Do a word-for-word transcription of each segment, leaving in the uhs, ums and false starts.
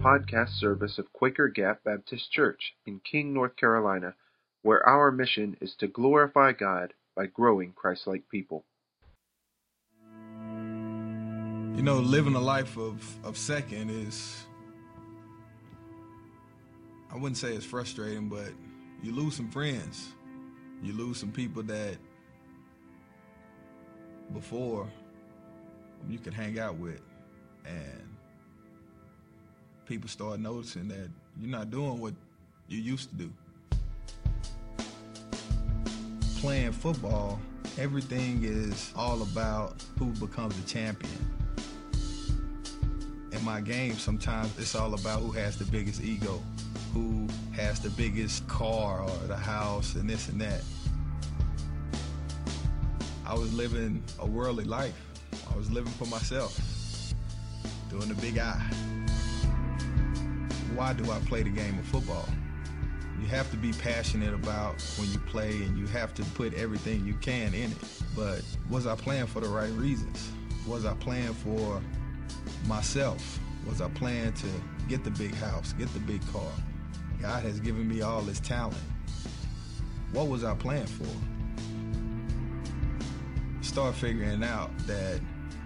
podcast service of Quaker Gap Baptist Church in King, North Carolina, where our mission is to glorify God by growing Christ-like people. You know, living a life of, of second is, I wouldn't say it's frustrating, but you lose some friends. You lose some people that before you could hang out with, and people start noticing that you're not doing what you used to do. Playing football, everything is all about who becomes the champion. In my game, sometimes it's all about who has the biggest ego, who has the biggest car or the house and this and that. I was living a worldly life. I was living for myself, doing the big I. Why do I play the game of football? You have to be passionate about when you play, and you have to put everything you can in it. But was I playing for the right reasons? Was I playing for myself? Was I playing to get the big house, get the big car? God has given me all this talent. What was I playing for? Start figuring out that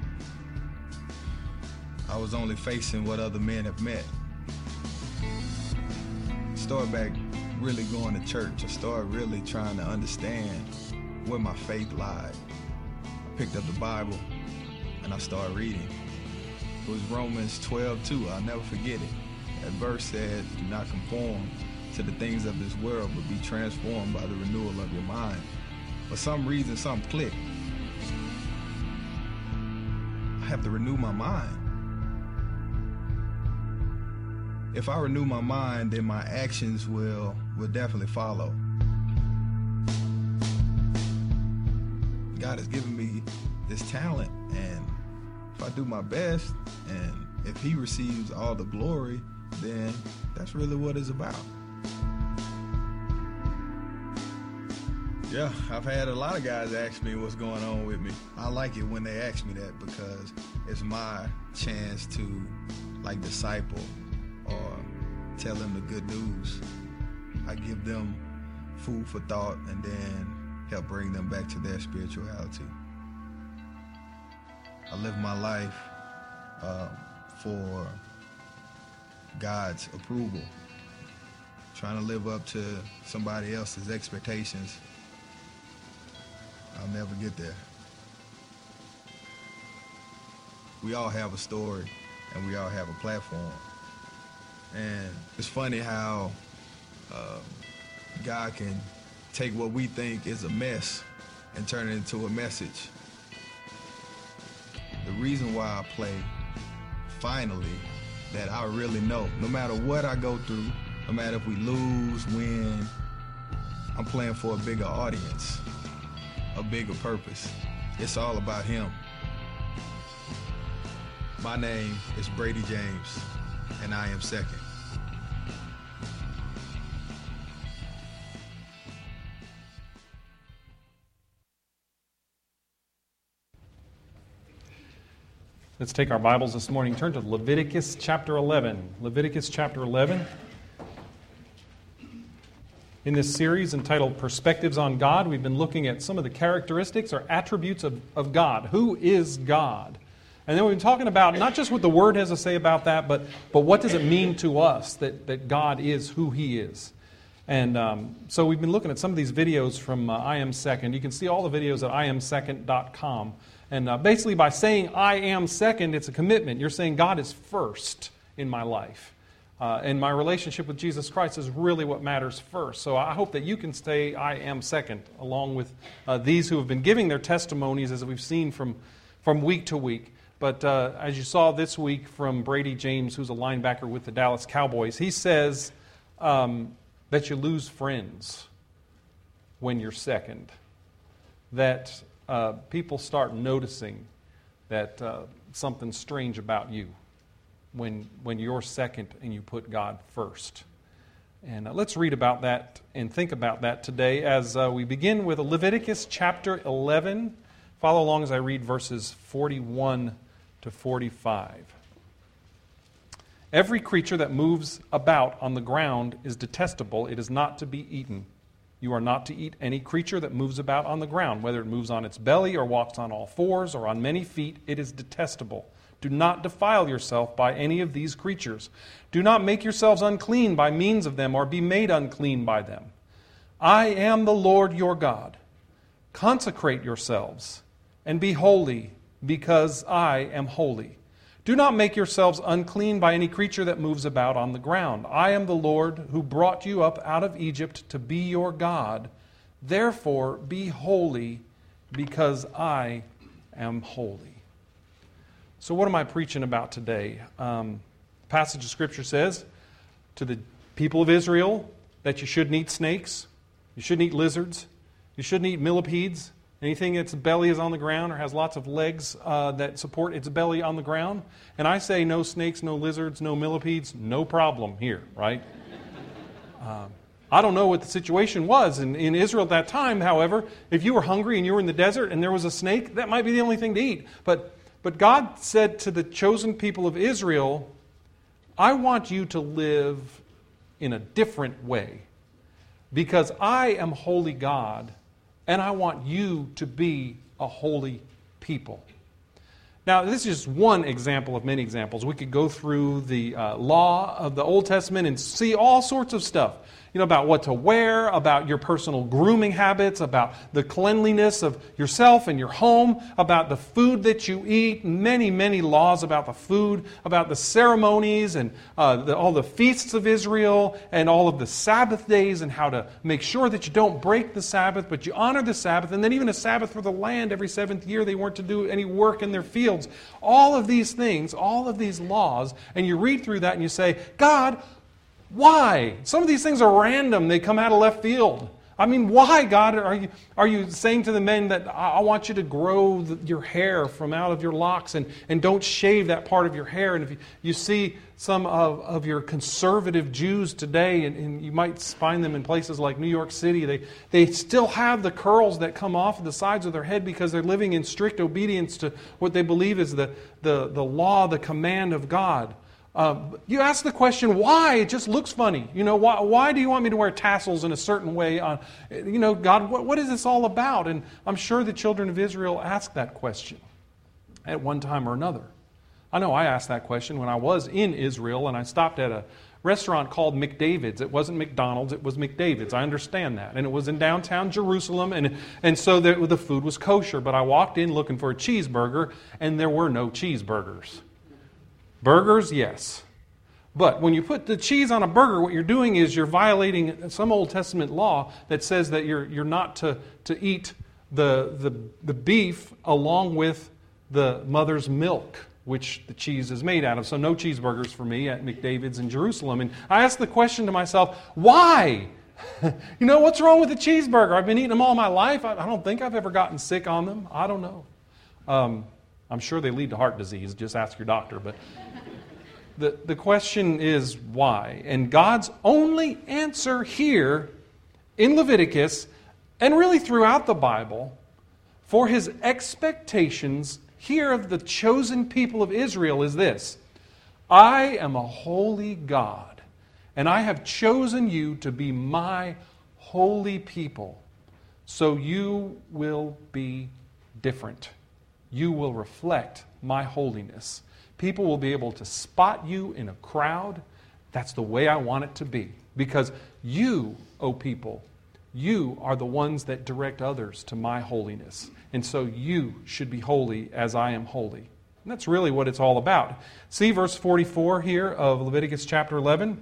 I was only facing what other men have met. Start back really going to church. I started really trying to understand where my faith lied. I picked up the Bible and I started reading. It was Romans twelve two. I'll never forget it. That verse said, do not conform to the things of this world, but be transformed by the renewal of your mind. For some reason, something clicked. I have to renew my mind. If I renew my mind, then my actions will, will definitely follow. God has given me this talent, and if I do my best, and if He receives all the glory, then that's really what it's about. Yeah, I've had a lot of guys ask me what's going on with me. I like it when they ask me that, because it's my chance to, like, disciple or tell them the good news. I give them food for thought and then help bring them back to their spirituality. I live my life uh, for God's approval. Trying to live up to somebody else's expectations, I'll never get there. We all have a story, and we all have a platform. And it's funny how uh, God can take what we think is a mess and turn it into a message. The reason why I play, finally, that I really know, no matter what I go through, no matter if we lose, win, I'm playing for a bigger audience, a bigger purpose. It's all about Him. My name is Brady James, and I am second. Let's take our Bibles this morning. Turn to Leviticus chapter eleven. Leviticus chapter eleven. In this series entitled Perspectives on God, we've been looking at some of the characteristics or attributes of, of God. Who is God? And then we've been talking about not just what the Word has to say about that, but, but what does it mean to us that, that God is who He is. And um, so we've been looking at some of these videos from uh, I Am Second. You can see all the videos at I am second dot com. And uh, basically by saying I am second, it's a commitment. You're saying God is first in my life. Uh, and my relationship with Jesus Christ is really what matters first. So I hope that you can stay I am second, along with uh, these who have been giving their testimonies, as we've seen from, from week to week. But uh, as you saw this week from Brady James, who's a linebacker with the Dallas Cowboys, he says um, that you lose friends when you're second. That uh, people start noticing that uh, something's strange about you when when you're second and you put God first. And uh, let's read about that and think about that today as uh, we begin with Leviticus chapter eleven. Follow along as I read verses forty-one to forty-five. Every creature that moves about on the ground is detestable. It is not to be eaten. You are not to eat any creature that moves about on the ground, whether it moves on its belly or walks on all fours or on many feet. It is detestable. Do not defile yourself by any of these creatures. Do not make yourselves unclean by means of them or be made unclean by them. I am the Lord your God. Consecrate yourselves and be holy, because I am holy. Do not make yourselves unclean by any creature that moves about on the ground. I am the Lord who brought you up out of Egypt to be your God. Therefore be holy, because I am holy. So what am I preaching about today? Um, the passage of Scripture says to the people of Israel that you shouldn't eat snakes, you shouldn't eat lizards, you shouldn't eat millipedes, anything its belly is on the ground or has lots of legs uh, that support its belly on the ground. And I say no snakes, no lizards, no millipedes, no problem here, right? um, I don't know what the situation was in, in Israel at that time. However, if you were hungry and you were in the desert and there was a snake, that might be the only thing to eat. But, but God said to the chosen people of Israel, I want you to live in a different way, because I am holy God, and I want you to be a holy people. Now, this is just one example of many examples. We could go through the uh, law of the Old Testament and see all sorts of stuff. You know, about what to wear, about your personal grooming habits, about the cleanliness of yourself and your home, about the food that you eat, many, many laws about the food, about the ceremonies and uh, the, all the feasts of Israel and all of the Sabbath days and how to make sure that you don't break the Sabbath, but you honor the Sabbath, and then even a Sabbath for the land every seventh year. They weren't to do any work in their fields. All of these things, all of these laws, and you read through that and you say, God, why? Some of these things are random. They come out of left field. I mean, why, God, are you are you saying to the men that I want you to grow the, your hair from out of your locks and, and don't shave that part of your hair? And if you, you see some of, of your conservative Jews today, and, and you might find them in places like New York City, they, they still have the curls that come off the sides of their head because they're living in strict obedience to what they believe is the, the, the law, the command of God. Uh, you ask the question, why? It just looks funny. You know, why, why do you want me to wear tassels in a certain way? On, you know, God, what, what is this all about? And I'm sure the children of Israel asked that question at one time or another. I know I asked that question when I was in Israel and I stopped at a restaurant called McDavid's. It wasn't McDonald's, it was McDavid's. I understand that. And it was in downtown Jerusalem, and, and so the, the food was kosher. But I walked in looking for a cheeseburger, and there were no cheeseburgers. Burgers, yes. But when you put the cheese on a burger, what you're doing is you're violating some Old Testament law that says that you're you're not to, to eat the, the, the beef along with the mother's milk, which the cheese is made out of. So no cheeseburgers for me at McDavid's in Jerusalem. And I asked the question to myself, why? You know, what's wrong with the cheeseburger? I've been eating them all my life. I, I don't think I've ever gotten sick on them. I don't know. Um, I'm sure they lead to heart disease. Just ask your doctor. But the, the question is why? And God's only answer here in Leviticus, and really throughout the Bible, for His expectations here of the chosen people of Israel is this: I am a holy God, and I have chosen you to be my holy people, so you will be different. You will reflect my holiness. People will be able to spot you in a crowd. That's the way I want it to be. Because you, O people, you are the ones that direct others to my holiness. And so you should be holy as I am holy. And that's really what it's all about. See verse forty-four here of Leviticus chapter eleven.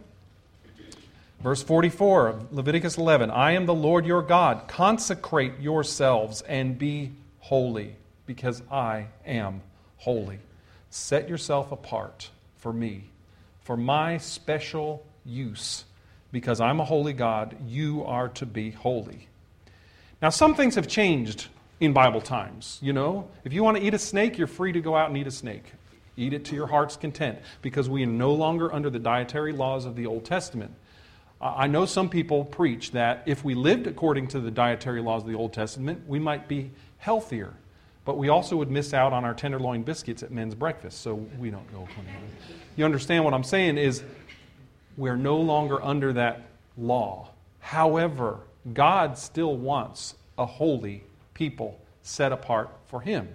Verse forty-four of Leviticus eleven. I am the Lord your God. Consecrate yourselves and be holy, because I am holy. Set yourself apart for me, for my special use. Because I'm a holy God, you are to be holy. Now, some things have changed in Bible times. You know, if you want to eat a snake, you're free to go out and eat a snake. Eat it to your heart's content, because we are no longer under the dietary laws of the Old Testament. I know some people preach that if we lived according to the dietary laws of the Old Testament, we might be healthier. but we also would miss out on our tenderloin biscuits at men's breakfast, so we don't go. You understand what I'm saying is we're no longer under that law. However, God still wants a holy people set apart for Him.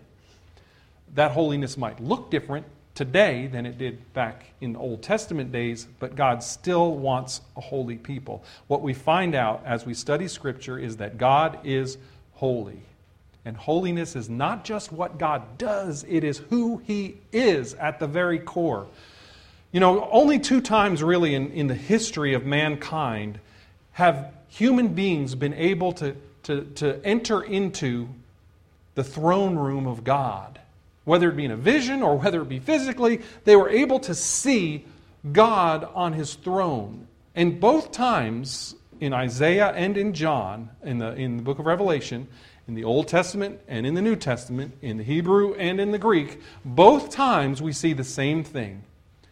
That holiness might look different today than it did back in the Old Testament days, but God still wants a holy people. What we find out as we study Scripture is that God is holy. And holiness is not just what God does, it is who He is at the very core. You know, only two times really in, in the history of mankind have human beings been able to, to, to enter into the throne room of God. Whether it be in a vision or whether it be physically, they were able to see God on His throne. And both times, in Isaiah and in John, in the, in the book of Revelation, in the Old Testament and in the New Testament, in the Hebrew and in the Greek, both times we see the same thing.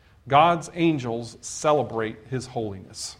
God's angels celebrate His holiness.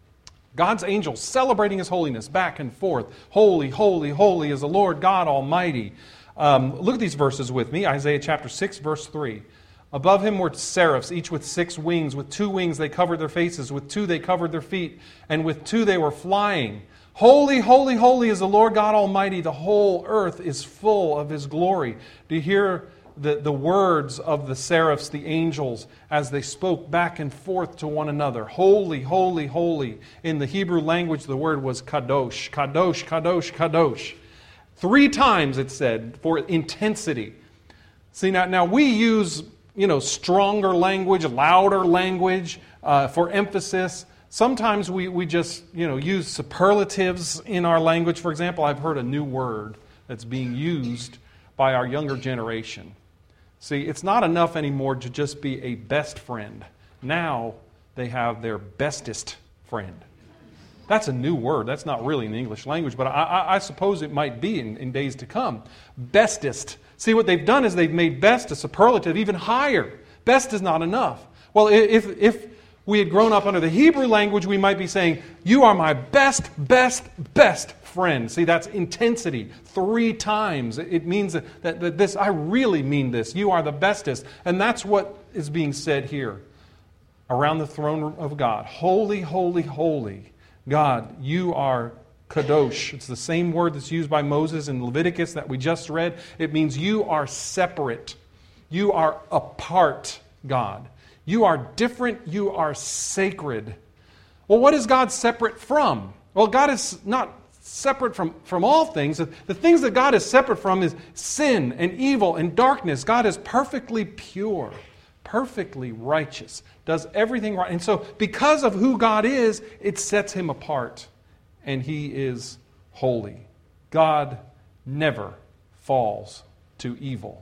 God's angels celebrating His holiness back and forth. Holy, holy, holy is the Lord God Almighty. Um, look at these verses with me. Isaiah chapter six, verse three. Above Him were seraphs, each with six wings. With two wings they covered their faces. With two they covered their feet. And with two they were flying. Holy, holy, holy is the Lord God Almighty. The whole earth is full of His glory. Do you hear the, the words of the seraphs, the angels, as they spoke back and forth to one another? Holy, holy, holy. In the Hebrew language, the word was kadosh. Kadosh, kadosh, kadosh. Three times it said for intensity. See, now, now we use, you know, stronger language, louder language uh, for emphasis. Sometimes we, we just, you know, use superlatives in our language. For example, I've heard a new word that's being used by our younger generation. See, it's not enough anymore to just be a best friend. Now they have their bestest friend. That's a new word. That's not really in the English language, but I, I, I suppose it might be in, in days to come. Bestest. See, what they've done is they've made best a superlative even higher. Best is not enough. Well, if if we had grown up under the Hebrew language, we might be saying, you are my best, best, best friend. See, that's intensity. Three times. It means that, that, that this, I really mean this. You are the bestest. And that's what is being said here around the throne of God. Holy, holy, holy. God, you are kadosh. It's the same word that's used by Moses in Leviticus that we just read. It means you are separate. You are apart, God. You are different. You are sacred. Well, what is God separate from? Well, God is not separate from, from all things. The things that God is separate from is sin and evil and darkness. God is perfectly pure, perfectly righteous, does everything right. And so because of who God is, it sets Him apart. And He is holy. God never falls to evil.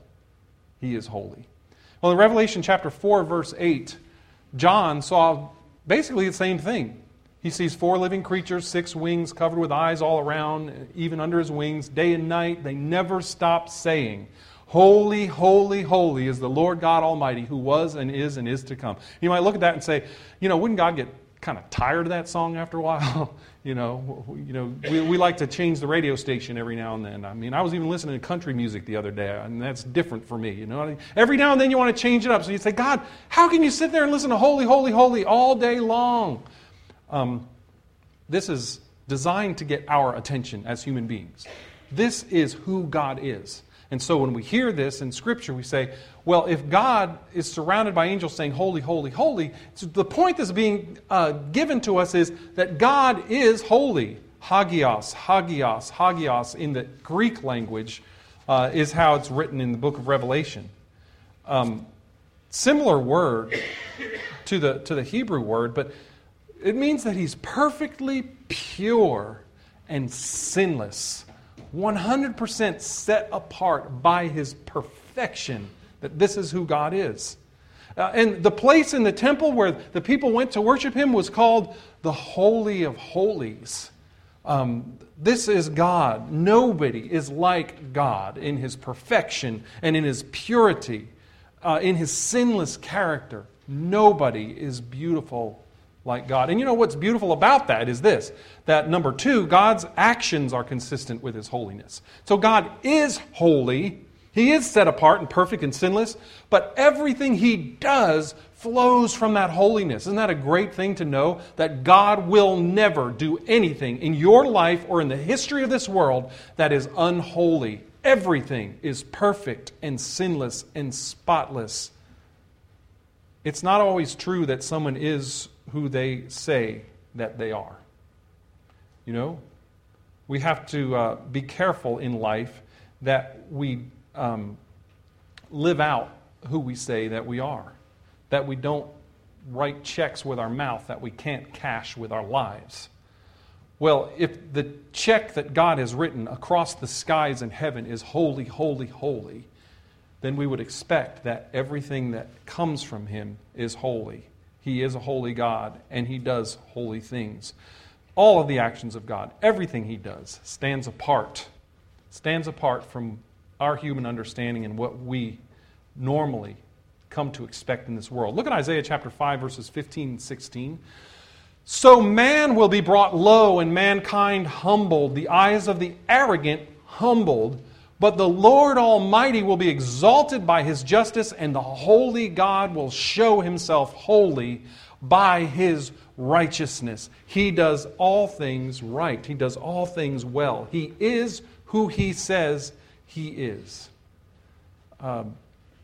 He is holy. Well, in Revelation chapter four, verse eight, John saw basically the same thing. He sees four living creatures, six wings covered with eyes all around, even under His wings, day and night. They never stop saying, holy, holy, holy is the Lord God Almighty, who was and is and is to come. You might look at that and say, you know, wouldn't God get kind of tired of that song after a while? you know, you know, we, we like to change the radio station every now and then. I mean, I was even listening to country music the other day, and that's different for me. You know, every now and then you want to change it up. So you say, God, how can you sit there and listen to holy, holy, holy all day long? Um, this is designed to get our attention as human beings. This is who God is. And so when we hear this in Scripture, we say, well, if God is surrounded by angels saying, holy, holy, holy, so the point that's being uh, given to us is that God is holy. Hagios, hagios, hagios in the Greek language uh, is how it's written in the book of Revelation. Um, similar word to the, to the Hebrew word, but it means that He's perfectly pure and sinless. one hundred percent set apart by His perfection, that this is who God is. Uh, and the place in the temple where the people went to worship Him was called the Holy of Holies. Um, this is God. Nobody is like God in His perfection and in His purity, uh, in His sinless character. Nobody is beautiful like God. And you know what's beautiful about that is this, that number two, God's actions are consistent with His holiness. So God is holy, He is set apart and perfect and sinless, but everything He does flows from that holiness. Isn't that a great thing to know? That God will never do anything in your life or in the history of this world that is unholy. Everything is perfect and sinless and spotless. It's not always true that someone is who they say that they are. You know, we have to uh, be careful in life that we um, live out who we say that we are. That we don't write checks with our mouth that we can't cash with our lives. Well, if the check that God has written across the skies in heaven is holy, holy, holy, then we would expect that everything that comes from Him is holy. He is a holy God, and He does holy things. All of the actions of God, everything He does, stands apart, stands apart from our human understanding and what we normally come to expect in this world. Look at Isaiah chapter five, verses fifteen and sixteen. So man will be brought low and mankind humbled, the eyes of the arrogant humbled, but the Lord Almighty will be exalted by His justice, and the holy God will show Himself holy by His righteousness. He does all things right. He does all things well. He is who He says He is. Um,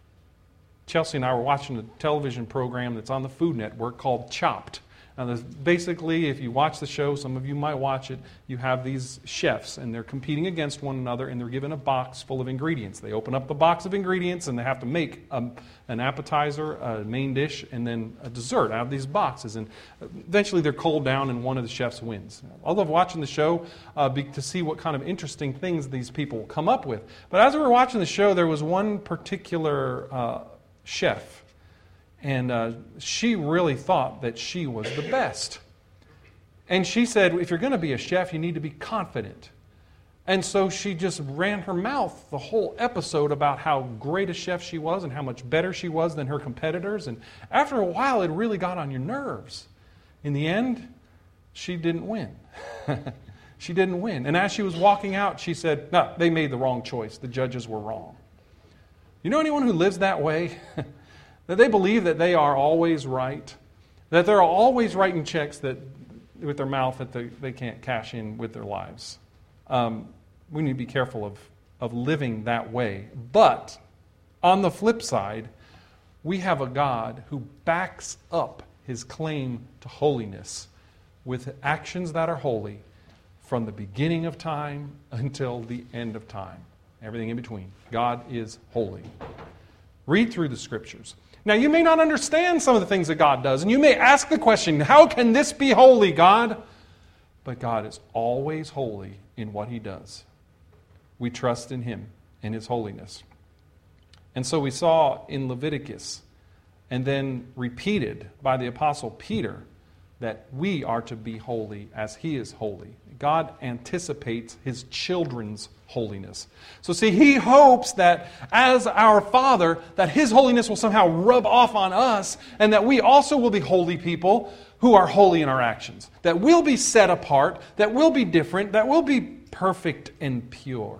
Chelsea and I were watching a television program that's on the Food Network called Chopped. Now, basically, if you watch the show, some of you might watch it, you have these chefs, and they're competing against one another, and they're given a box full of ingredients. They open up the box of ingredients, and they have to make a, an appetizer, a main dish, and then a dessert out of these boxes. And eventually, they're culled down, and one of the chefs wins. I love watching the show uh, be, to see what kind of interesting things these people come up with. But as we were watching the show, there was one particular uh, chef. And uh, she really thought that she was the best. And she said, if you're going to be a chef, you need to be confident. And so she just ran her mouth the whole episode about how great a chef she was and how much better she was than her competitors. And after a while, it really got on your nerves. In the end, she didn't win. She didn't win. And as she was walking out, she said, no, they made the wrong choice. The judges were wrong. You know anyone who lives that way? That they believe that they are always right, that they're always writing checks that with their mouth that they, they can't cash in with their lives. Um, we need to be careful of, of living that way. But on the flip side, we have a God who backs up His claim to holiness with actions that are holy from the beginning of time until the end of time. Everything in between. God is holy. Read through the Scriptures. Now, you may not understand some of the things that God does, and you may ask the question, how can this be holy, God? But God is always holy in what He does. We trust in Him and His holiness. And so we saw in Leviticus, and then repeated by the Apostle Peter, that we are to be holy as He is holy. God anticipates His children's holiness. So see, He hopes that as our Father, that His holiness will somehow rub off on us, and that we also will be holy people who are holy in our actions. That we'll be set apart, that we'll be different, that we'll be perfect and pure.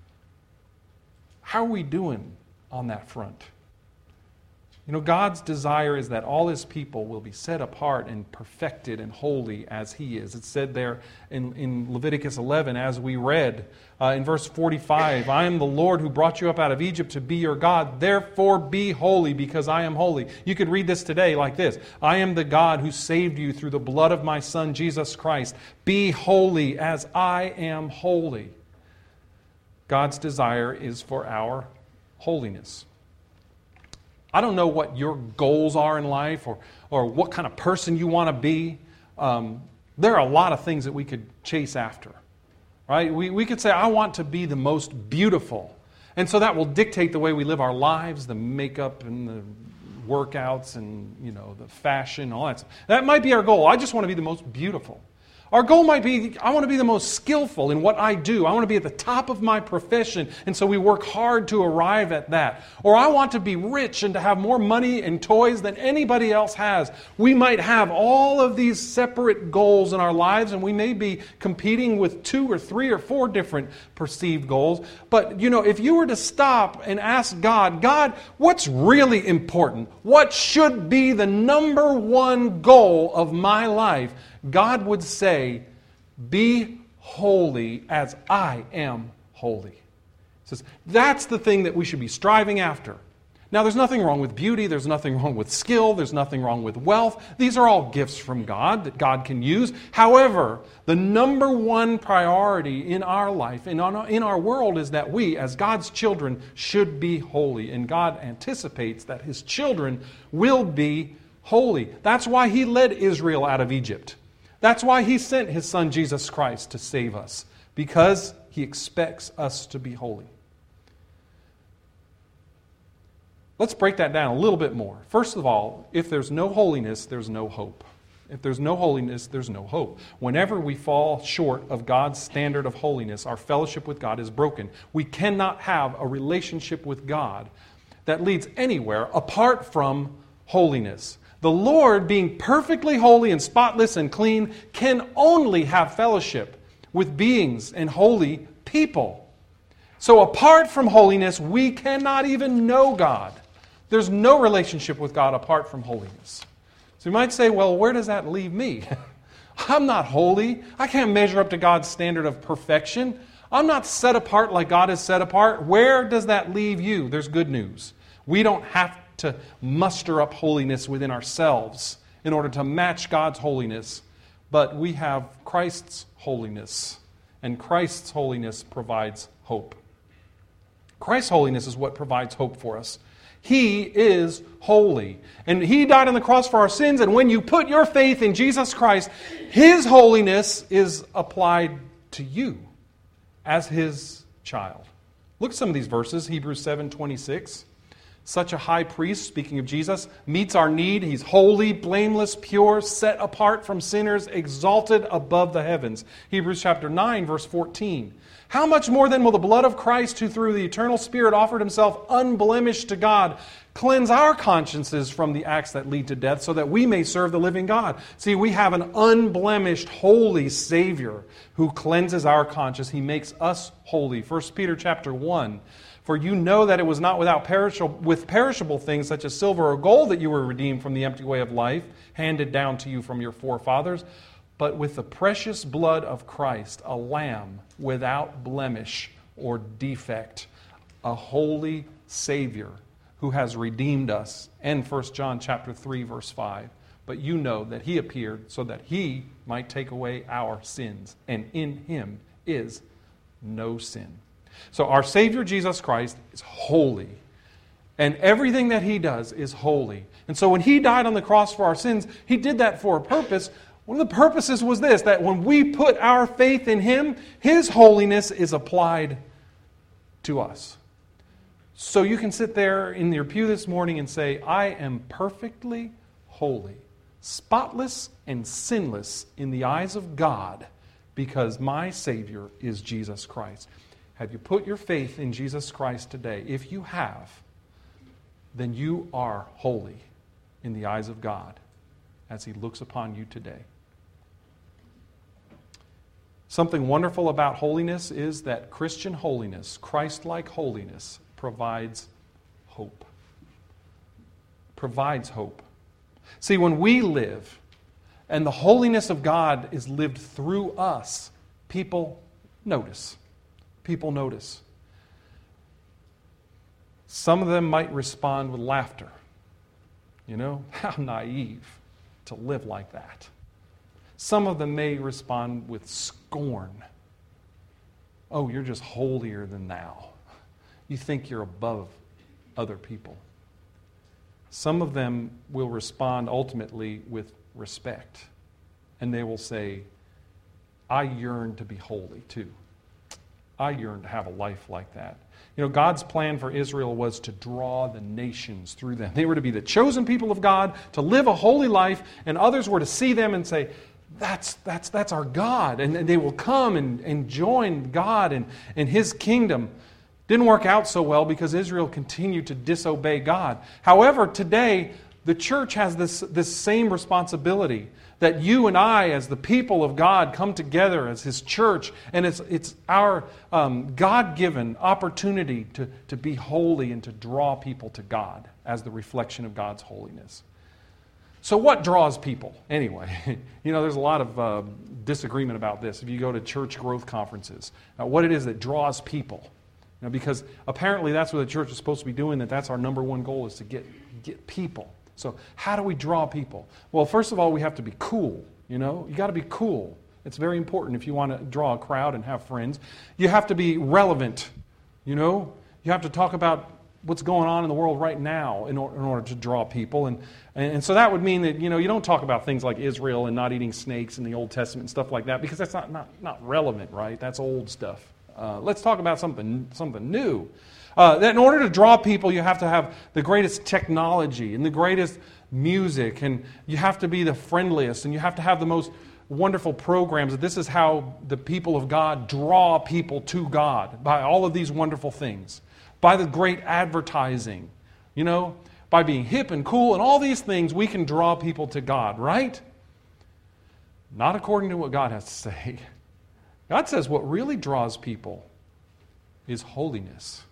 How are we doing on that front? You know, God's desire is that all His people will be set apart and perfected and holy as He is. It's said there in, in Leviticus eleven, as we read uh, in verse forty-five, I am the Lord who brought you up out of Egypt to be your God. Therefore be holy, because I am holy. You could read this today like this. I am the God who saved you through the blood of my Son, Jesus Christ. Be holy as I am holy. God's desire is for our holiness. I don't know what your goals are in life or, or what kind of person you want to be. Um, there are a lot of things that we could chase after. Right? We, we could say, I want to be the most beautiful. And so that will dictate the way we live our lives, the makeup and the workouts and, you know, the fashion, all that stuff. That might be our goal. I just want to be the most beautiful. Our goal might be, I want to be the most skillful in what I do. I want to be at the top of my profession, and so we work hard to arrive at that. Or I want to be rich and to have more money and toys than anybody else has. We might have all of these separate goals in our lives, and we may be competing with two or three or four different perceived goals. But, you know, if you were to stop and ask God, God, what's really important? What should be the number one goal of my life? God would say, be holy as I am holy. He says, that's the thing that we should be striving after. Now, there's nothing wrong with beauty. There's nothing wrong with skill. There's nothing wrong with wealth. These are all gifts from God that God can use. However, the number one priority in our life, in our, in our world, is that we, as God's children, should be holy. And God anticipates that His children will be holy. That's why He led Israel out of Egypt. That's why He sent His Son, Jesus Christ, to save us. Because He expects us to be holy. Let's break that down a little bit more. First of all, if there's no holiness, there's no hope. If there's no holiness, there's no hope. Whenever we fall short of God's standard of holiness, our fellowship with God is broken. We cannot have a relationship with God that leads anywhere apart from holiness. The Lord, being perfectly holy and spotless and clean, can only have fellowship with beings and holy people. So apart from holiness, we cannot even know God. There's no relationship with God apart from holiness. So you might say, well, where does that leave me? I'm not holy. I can't measure up to God's standard of perfection. I'm not set apart like God is set apart. Where does that leave you? There's good news. We don't have to muster up holiness within ourselves in order to match God's holiness, but we have Christ's holiness, and Christ's holiness provides hope. Christ's holiness is what provides hope for us. He is holy, and He died on the cross for our sins, and when you put your faith in Jesus Christ, His holiness is applied to you as His child. Look at some of these verses. Hebrews seven twenty-six. Such a high priest, speaking of Jesus, meets our need. He's holy, blameless, pure, set apart from sinners, exalted above the heavens. Hebrews chapter nine, verse fourteen. How much more then will the blood of Christ, who through the eternal Spirit offered Himself unblemished to God, cleanse our consciences from the acts that lead to death, so that we may serve the living God? See, we have an unblemished, holy Savior who cleanses our conscience. He makes us holy. First Peter chapter one. For you know that it was not without perishable, with perishable things such as silver or gold that you were redeemed from the empty way of life, handed down to you from your forefathers, but with the precious blood of Christ, a lamb without blemish or defect, a holy Savior who has redeemed us. And First John chapter three, verse five. But you know that He appeared so that He might take away our sins, and in Him is no sin. So our Savior Jesus Christ is holy, and everything that He does is holy. And so when He died on the cross for our sins, He did that for a purpose. One of the purposes was this, that when we put our faith in Him, His holiness is applied to us. So you can sit there in your pew this morning and say, I am perfectly holy, spotless and sinless in the eyes of God, because my Savior is Jesus Christ. Have you put your faith in Jesus Christ today? If you have, then you are holy in the eyes of God as He looks upon you today. Something wonderful about holiness is that Christian holiness, Christ-like holiness, provides hope. Provides hope. See, when we live and the holiness of God is lived through us, people notice. People notice. Some of them might respond with laughter. You know, how naive to live like that. Some of them may respond with scorn. Oh, you're just holier than thou. You think you're above other people. Some of them will respond ultimately with respect. And they will say, I yearn to be holy too. I yearn to have a life like that. You know, God's plan for Israel was to draw the nations through them. They were to be the chosen people of God, to live a holy life, and others were to see them and say, That's, that's, that's our God. And, and they will come and, and join God and, and His kingdom. Didn't work out so well because Israel continued to disobey God. However, today, the church has this, this same responsibility that you and I, as the people of God, come together as His church, and it's, it's our um, God-given opportunity to, to be holy and to draw people to God as the reflection of God's holiness. So what draws people? Anyway, you know, there's a lot of uh, disagreement about this if you go to church growth conferences. Uh, what it is that draws people. You know, because apparently that's what the church is supposed to be doing, that that's our number one goal is to get, get people. So how do we draw people? Well, first of all, we have to be cool, you know. You got to be cool. It's very important if you want to draw a crowd and have friends. You have to be relevant, you know. You have to talk about what's going on in the world right now in, or, in order to draw people. And, and so that would mean that, you know, you don't talk about things like Israel and not eating snakes in the Old Testament and stuff like that because that's not, not, not relevant, right? That's old stuff. Uh, let's talk about something, something new. Uh, that in order to draw people, you have to have the greatest technology and the greatest music, and you have to be the friendliest, and you have to have the most wonderful programs. This is how the people of God draw people to God, by all of these wonderful things, by the great advertising, you know, by being hip and cool, and all these things we can draw people to God, right? Not according to what God has to say. God says what really draws people is holiness.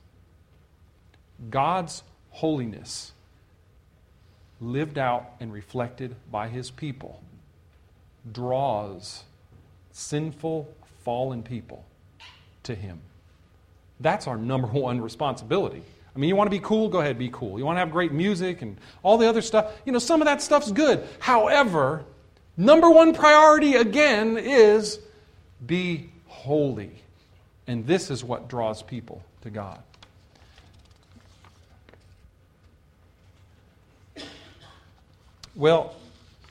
God's holiness lived out and reflected by His people draws sinful, fallen people to Him. That's our number one responsibility. I mean, you want to be cool? Go ahead, be cool. You want to have great music and all the other stuff? You know, some of that stuff's good. However, number one priority again is be holy. And this is what draws people to God. Well,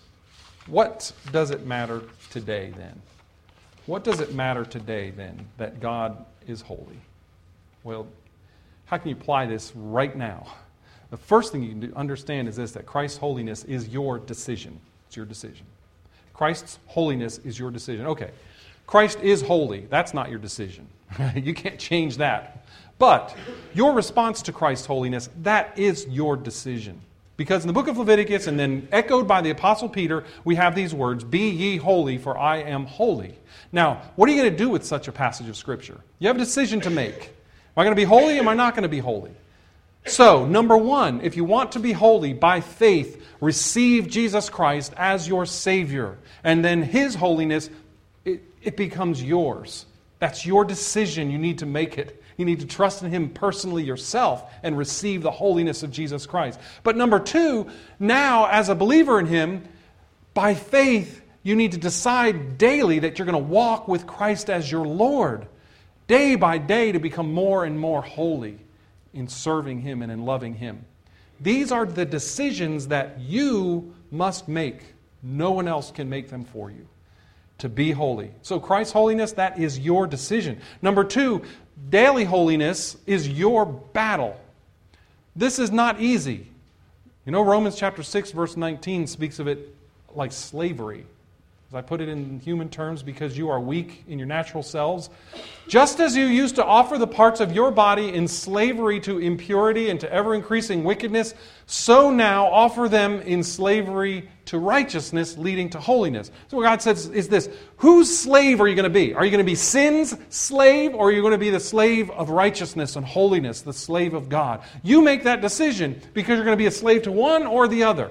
what does it matter today then? What does it matter today then that God is holy? Well, how can you apply this right now? The first thing you can understand is this, that Christ's holiness is your decision. It's your decision. Christ's holiness is your decision. Okay, Christ is holy. That's not your decision. You can't change that. But your response to Christ's holiness, that is your decision. Because in the book of Leviticus, and then echoed by the Apostle Peter, we have these words, "Be ye holy, for I am holy." Now, what are you going to do with such a passage of Scripture? You have a decision to make. Am I going to be holy? Am I not going to be holy? So, number one, if you want to be holy, by faith, receive Jesus Christ as your Savior. And then His holiness, it, it becomes yours. That's your decision. You need to make it. You need to trust in Him personally yourself and receive the holiness of Jesus Christ. But number two, now as a believer in Him, by faith, you need to decide daily that you're going to walk with Christ as your Lord, day by day to become more and more holy in serving Him and in loving Him. These are the decisions that you must make. No one else can make them for you. To be holy. So Christ's holiness, that is your decision. Number two, daily holiness is your battle. This is not easy. You know, Romans chapter six, verse nineteen speaks of it like slavery. As I put it in human terms, because you are weak in your natural selves. Just as you used to offer the parts of your body in slavery to impurity and to ever-increasing wickedness, so now offer them in slavery to righteousness, leading to holiness. So what God says is this: whose slave are you going to be? Are you going to be sin's slave, or are you going to be the slave of righteousness and holiness, the slave of God? You make that decision, because you're going to be a slave to one or the other.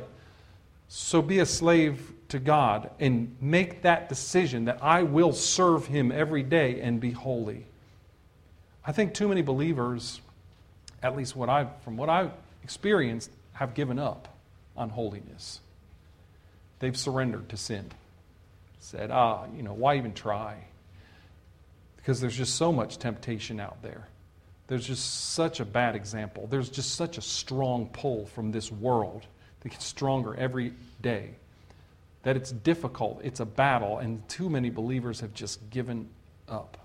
So be a slave to God and make that decision that I will serve Him every day and be holy. I think too many believers, at least what I, from what I've experienced, have given up on holiness. They've surrendered to sin. Said, ah, you know, why even try? Because there's just so much temptation out there. There's just such a bad example. There's just such a strong pull from this world that gets stronger every day, that it's difficult, it's a battle, and too many believers have just given up.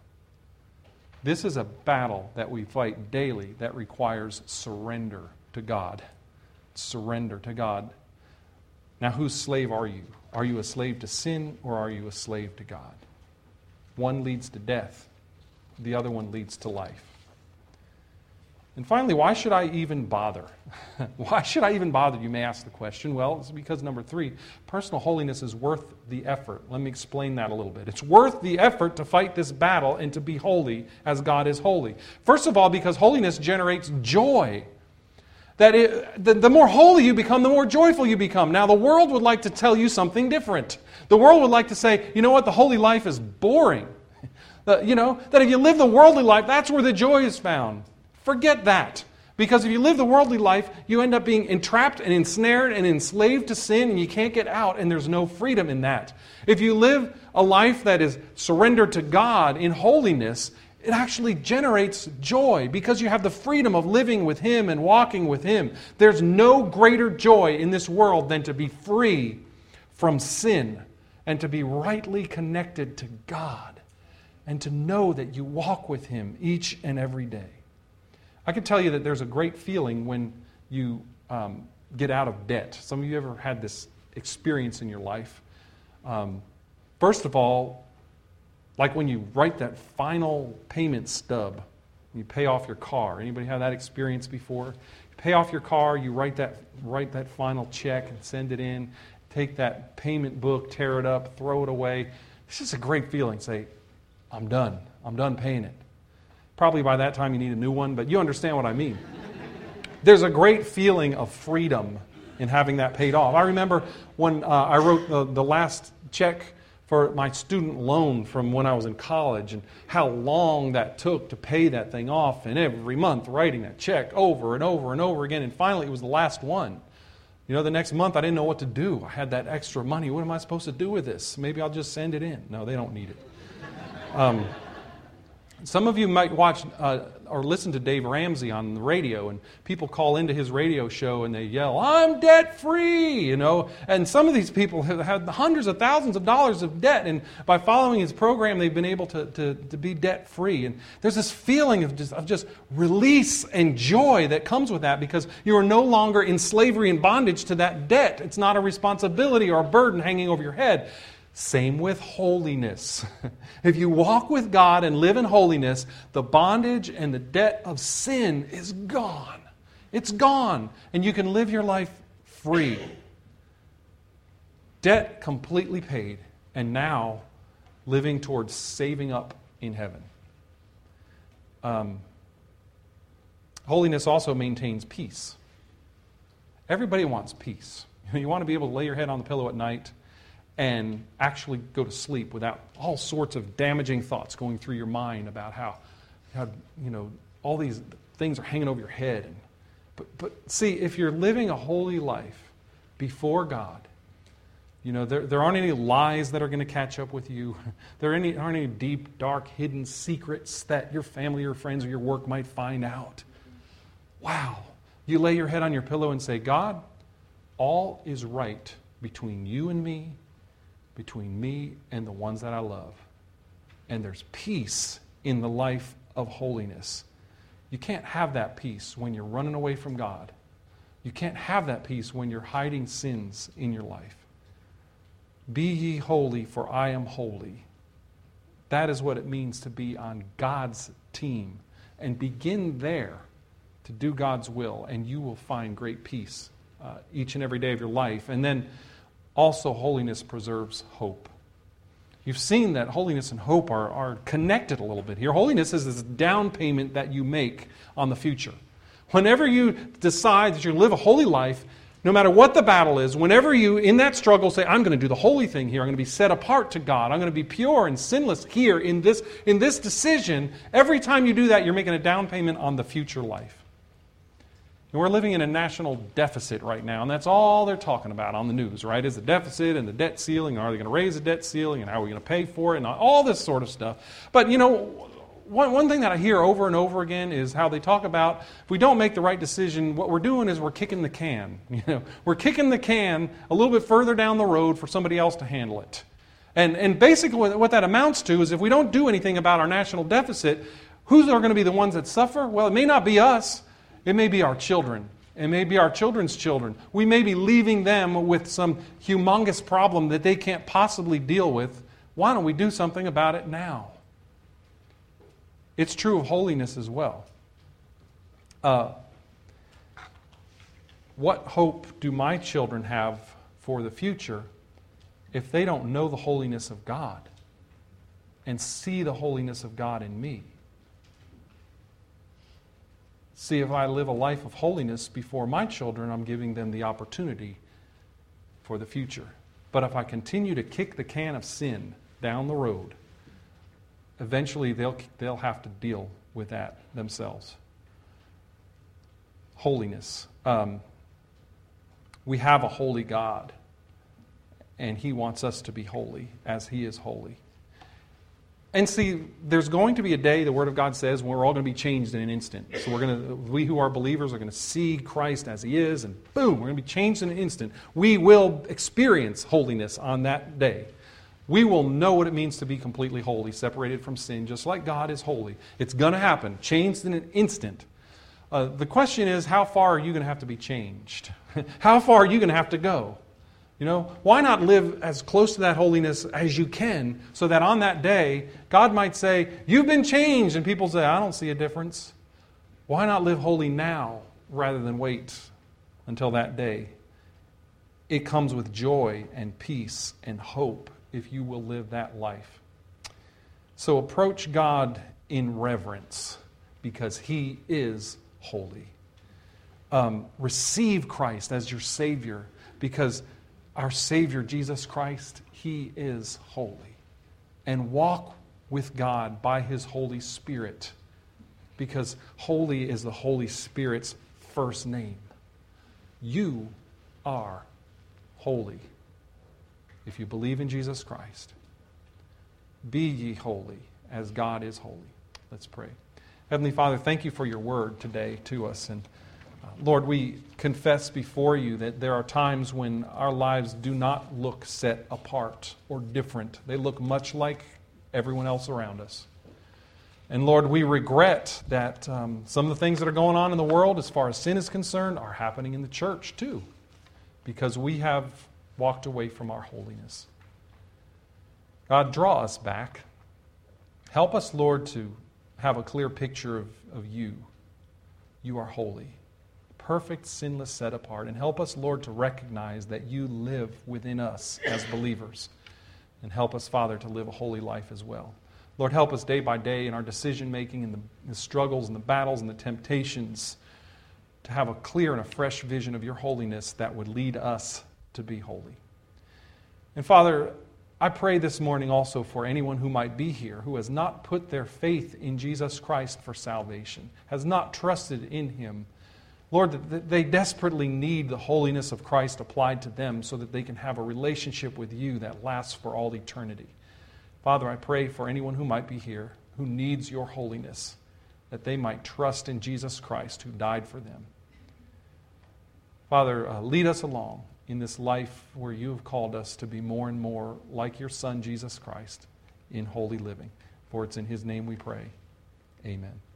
This is a battle that we fight daily that requires surrender to God. Surrender to God. Now, whose slave are you? Are you a slave to sin or are you a slave to God? One leads to death. The other one leads to life. And finally, why should I even bother? Why should I even bother, you may ask the question. Well, it's because, number three, personal holiness is worth the effort. Let me explain that a little bit. It's worth the effort to fight this battle and to be holy as God is holy. First of all, because holiness generates joy. That it, the, the more holy you become, the more joyful you become. Now, the world would like to tell you something different. The world would like to say, you know what, the holy life is boring. That, you know, that if you live the worldly life, that's where the joy is found. Forget that. Because if you live the worldly life, you end up being entrapped and ensnared and enslaved to sin, and you can't get out, and there's no freedom in that. If you live a life that is surrendered to God in holiness, it actually generates joy because you have the freedom of living with Him and walking with Him. There's no greater joy in this world than to be free from sin and to be rightly connected to God and to know that you walk with Him each and every day. I can tell you that there's a great feeling when you um, get out of debt. Some of you ever had this experience in your life? Um, first of all, like when you write that final payment stub, you pay off your car. Anybody have that experience before? You pay off your car, you write that write that final check and send it in. Take that payment book, tear it up, throw it away. It's just a great feeling. Say, I'm done. I'm done paying it. Probably by that time you need a new one, but you understand what I mean. There's a great feeling of freedom in having that paid off. I remember when uh, I wrote the, the last check for my student loan from when I was in college and how long that took to pay that thing off, and every month writing that check over and over and over again, and finally it was the last one. You know, the next month I didn't know what to do. I had that extra money. What am I supposed to do with this? Maybe I'll just send it in. No, they don't need it. Um, some of you might watch uh, or listen to Dave Ramsey on the radio, and people call into his radio show and they yell, "I'm debt-free," you know. And some of these people have had hundreds of thousands of dollars of debt, and by following his program, they've been able to, to, to be debt-free. And there's this feeling of just, of just release and joy that comes with that because you are no longer in slavery and bondage to that debt. It's not a responsibility or a burden hanging over your head. Same with holiness. If you walk with God and live in holiness, the bondage and the debt of sin is gone. It's gone. And you can live your life free. Debt completely paid. And now living towards saving up in heaven. Um, holiness also maintains peace. Everybody wants peace. You want to be able to lay your head on the pillow at night and actually go to sleep without all sorts of damaging thoughts going through your mind about how, how you know, all these things are hanging over your head. And, but, but see, if you're living a holy life before God, you know, there, there aren't any lies that are going to catch up with you. There aren't any, aren't any deep, dark, hidden secrets that your family or friends or your work might find out. Wow. You lay your head on your pillow and say, God, all is right between you and me, between me and the ones that I love. And there's peace in the life of holiness. You can't have that peace when you're running away from God. You can't have that peace when you're hiding sins in your life. Be ye holy, for I am holy. That is what it means to be on God's team. And begin there to do God's will, and you will find great peace uh, each and every day of your life. And then also, holiness preserves hope. You've seen that holiness and hope are, are connected a little bit here. Holiness is this down payment that you make on the future. Whenever you decide that you live a holy life, no matter what the battle is, whenever you, in that struggle, say, I'm going to do the holy thing here, I'm going to be set apart to God, I'm going to be pure and sinless here in this, in this decision, every time you do that, you're making a down payment on the future life. And we're living in a national deficit right now, and that's all they're talking about on the news, right? Is the deficit and the debt ceiling, are they going to raise the debt ceiling, and how are we going to pay for it, and all this sort of stuff. But, you know, one, one thing that I hear over and over again is how they talk about if we don't make the right decision, what we're doing is we're kicking the can. You know, we're kicking the can a little bit further down the road for somebody else to handle it. And, and basically what that amounts to is if we don't do anything about our national deficit, who's are going to be the ones that suffer? Well, it may not be us. It may be our children. and maybe our children's children. We may be leaving them with some humongous problem that they can't possibly deal with. Why don't we do something about it now? It's true of holiness as well. Uh, what hope do my children have for the future if they don't know the holiness of God and see the holiness of God in me? See, if I live a life of holiness before my children, I'm giving them the opportunity for the future. But if I continue to kick the can of sin down the road, eventually they'll, they'll have to deal with that themselves. Holiness. Um, we have a holy God, and He wants us to be holy as He is holy. And see, there's going to be a day, the Word of God says, when we're all going to be changed in an instant. So we're going to, we who are believers are going to see Christ as He is, and boom, we're going to be changed in an instant. We will experience holiness on that day. We will know what it means to be completely holy, separated from sin, just like God is holy. It's going to happen, changed in an instant. Uh, the question is, how far are you going to have to be changed? How far are you going to have to go? You know, why not live as close to that holiness as you can so that on that day, God might say, you've been changed, and people say, I don't see a difference. Why not live holy now rather than wait until that day? It comes with joy and peace and hope if you will live that life. So approach God in reverence because He is holy. Um, receive Christ as your Savior because our Savior, Jesus Christ, He is holy. And walk with God by His Holy Spirit because holy is the Holy Spirit's first name. You are holy if you believe in Jesus Christ. Be ye holy as God is holy. Let's pray. Heavenly Father, thank You for Your word today to us. And uh, Lord, we confess before You that there are times when our lives do not look set apart or different. They look much like everyone else around us. And Lord, we regret that um, some of the things that are going on in the world as far as sin is concerned are happening in the church too, because we have walked away from our holiness. God, draw us back. Help us, Lord, to have a clear picture of, of You. You are holy, perfect, sinless, set apart. And help us, Lord, to recognize that You live within us as believers. And help us, Father, to live a holy life as well. Lord, help us day by day in our decision-making and the, the struggles and the battles and the temptations to have a clear and a fresh vision of Your holiness that would lead us to be holy. And Father, I pray this morning also for anyone who might be here who has not put their faith in Jesus Christ for salvation, has not trusted in Him. Lord, that they desperately need the holiness of Christ applied to them so that they can have a relationship with You that lasts for all eternity. Father, I pray for anyone who might be here who needs Your holiness, that they might trust in Jesus Christ who died for them. Father, uh, lead us along in this life where You have called us to be more and more like Your Son, Jesus Christ, in holy living. For it's in His name we pray. Amen.